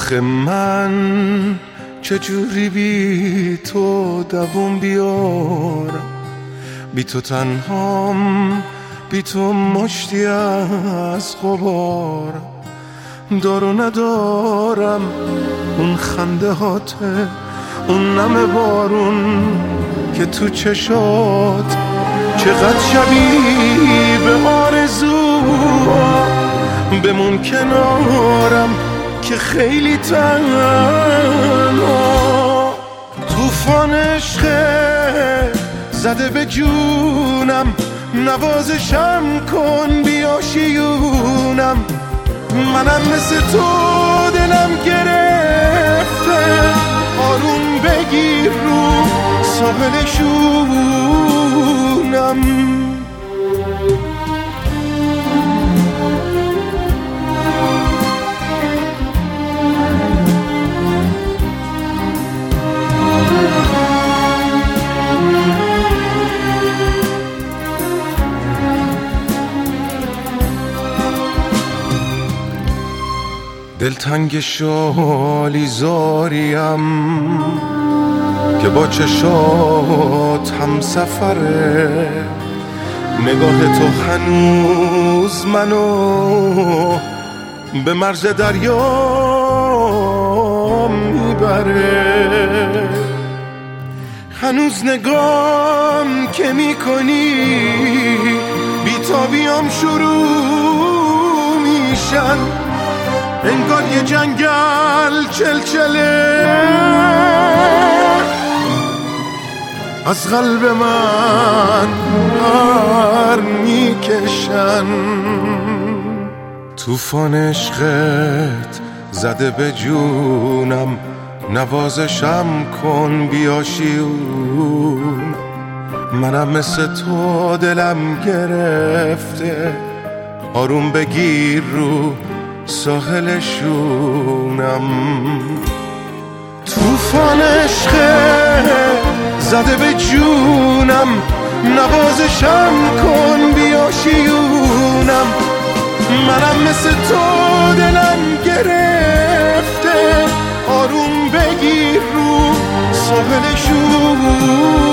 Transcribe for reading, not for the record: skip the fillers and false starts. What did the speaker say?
آخه من چجوری بی تو دووم بیارم، بی تو تنهام، بی تو مشتی از غبارم، دارو ندارم اون خنده هاته، اون نم بارون که تو چشات، چقدر شبیه به آرزو، بمون کنارم که خیلی تنها. طوفان عشق زده به جونم، نوازشم کن بیا شیونم، منم مثل تو دلم گرفته، آروم بگیر رو ساحل شونم. دلتنگ شالی زاریم که با چشات هم سفره، نگاه تو هنوز منو به مرز دریا میبره، هنوز نگام که میکنی بیتابیام شروع میشن، انگار یه جنگل چلچله از قلب من پر میکشن. طوفان عشقت زده به جونم، نوازشم کن بیا شیون، منم مثل تو دلم گرفته، آروم بگیر رو ساحل شونم. طوفان عشق زده به جونم، نوازشم کن بیا شیونم، منم مثل تو دلم گرفته، آروم بگیر رو ساحل شونم.